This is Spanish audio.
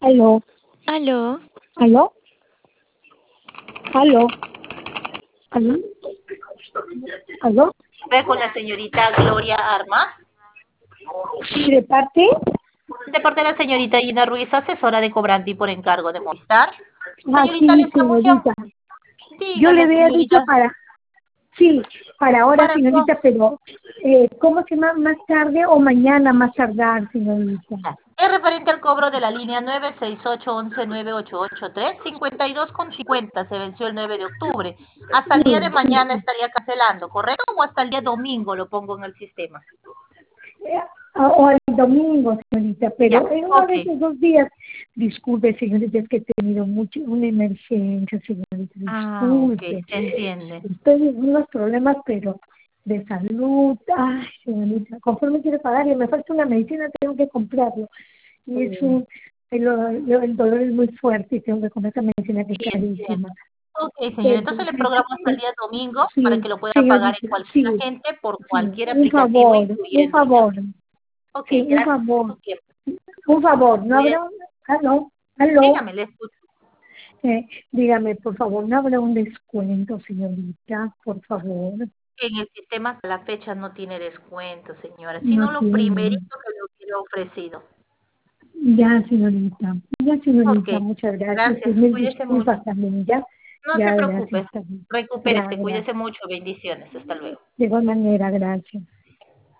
Aló, Aló, aló, aló, aló, aló. Con la señorita Gloria Armas, Sí, de parte. de parte de la señorita Ina Ruiz, asesora de cobrante y por encargo de Movistar. Ah, Señorita, le sí, estamos señorita. llamando. Yo le Dígame, había dicho señorita, sí, para ahora, para señorita, cuándo. pero ¿cómo se llama? Más tarde o mañana más tardar, señorita. Es referente al cobro de la línea 968119883, 52,50, se venció el 9 de octubre. Hasta el día de Sí, sí, mañana sí. estaría cancelando, ¿correcto? O hasta el día domingo lo pongo en el sistema. O el domingo, señorita, Ya, pero en uno ok. de esos 2 días, disculpe, señorita, es que he tenido una emergencia, señorita, Ah, ok, disculpe. se entiende. Estoy en unos problemas, pero de salud, ay, señorita, conforme quiero pagar y me falta una medicina, tengo que comprarlo. Y es Mm, el dolor es muy fuerte y tengo que comprar esa medicina que es Sí, entiendo. carísima. Ok, señor. Entonces le Entonces, programo hasta el día domingo para sí, que lo pueda pagar en señorita, cualquier sí, agente por sí, cualquier aplicativo, un incluyendo favor, Yape. Ok, sí, un gracias por favor. su tiempo. Un favor, ¿no habrá Cuídese. un... Aló, aló, Dígame, le escucho. dígame, por favor, ¿no habrá un descuento, señorita? Por favor, En el sistema hasta la fecha no tiene descuento, señora, no sino lo tiene. primerito que le hubiera ofrecido. Ya, señorita, Ok, muchas gracias. Y gracias. mil Cuídese mucho. disculpas también, ya. No se Ya, gracias preocupe. también. Ya, Recupérese. gracias. Cuídese mucho. Bendiciones. Hasta luego. De igual manera, gracias.